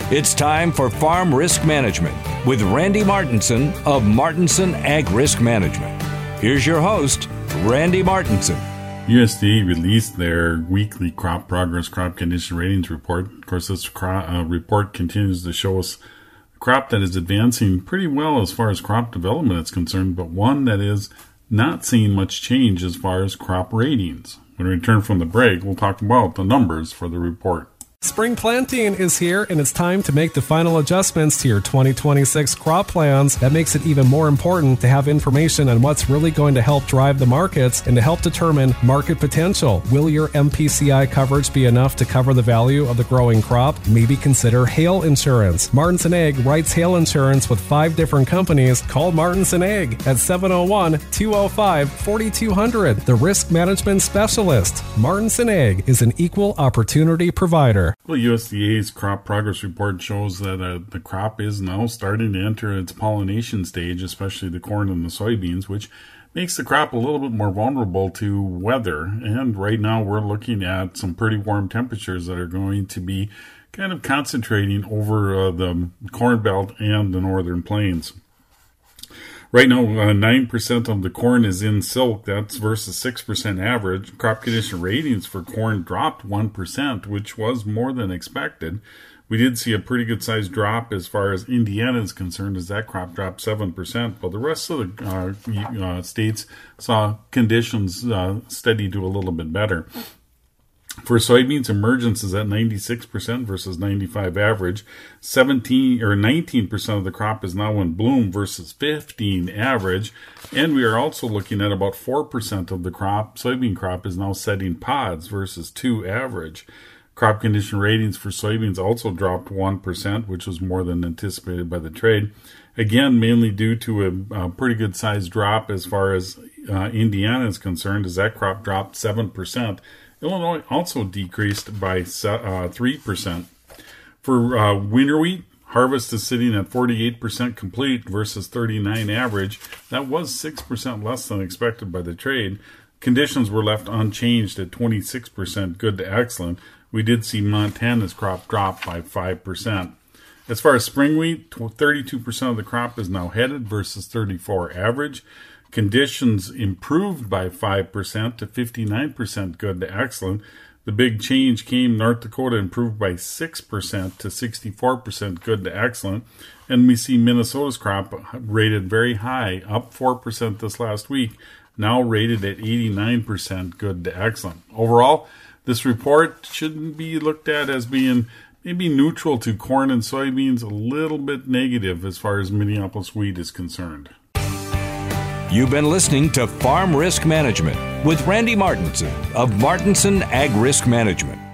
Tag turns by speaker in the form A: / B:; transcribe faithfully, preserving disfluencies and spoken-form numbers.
A: It's time for Farm Risk Management with Randy Martinson of Martinson Ag Risk Management. Here's your host, Randy Martinson.
B: U S D A released their weekly crop progress, crop condition ratings report. Of course, this crop, uh, report continues to show us a crop that is advancing pretty well as far as crop development is concerned, but one that is not seeing much change as far as crop ratings. When we return from the break, we'll talk about the numbers for the report.
C: Spring planting is here, and it's time to make the final adjustments to your twenty twenty-six crop plans. That makes it even more important to have information on what's really going to help drive the markets and to help determine market potential. Will your M P C I coverage be enough to cover the value of the growing crop? Maybe consider hail insurance. Martinson Ag writes hail insurance with five different companies. Call Martinson Ag at seven oh one, two oh five, four two zero zero. The Risk Management Specialist. Martinson Ag is an equal opportunity provider.
B: Well, U S D A's crop progress report shows that uh, the crop is now starting to enter its pollination stage, especially the corn and the soybeans, which makes the crop a little bit more vulnerable to weather. And right now we're looking at some pretty warm temperatures that are going to be kind of concentrating over uh, the Corn Belt and the Northern Plains. Right now, uh, nine percent of the corn is in silk. That's versus six percent average. Crop condition ratings for corn dropped one percent, which was more than expected. We did see a pretty good sized drop as far as Indiana is concerned, as that crop dropped seven percent. But the rest of the uh, uh, states saw conditions uh, steady to a little bit better. For soybeans, emergence is at ninety-six percent versus ninety-five average. seventeen or nineteen percent of the crop is now in bloom versus fifteen average. And we are also looking at about four percent of the crop, soybean crop, is now setting pods versus two average. Crop condition ratings for soybeans also dropped one percent, which was more than anticipated by the trade. Again, mainly due to a, a pretty good sized drop as far as uh, Indiana is concerned, as that crop dropped seven percent. Illinois also decreased by uh, three percent. For uh, winter wheat, harvest is sitting at forty-eight percent complete versus thirty-nine average. That was six percent less than expected by the trade. Conditions were left unchanged at twenty-six percent good to excellent. We did see Montana's crop drop by five percent. As far as spring wheat, thirty-two percent of the crop is now headed versus thirty-four average. Conditions improved by five percent to fifty-nine percent good to excellent. The big change came North Dakota improved by six percent to sixty-four percent good to excellent. And we see Minnesota's crop rated very high, up four percent this last week, now rated at eighty-nine percent good to excellent. Overall, this report shouldn't be looked at as being maybe neutral to corn and soybeans, a little bit negative as far as Minneapolis wheat is concerned.
A: You've been listening to Farm Risk Management with Randy Martinson of Martinson Ag Risk Management.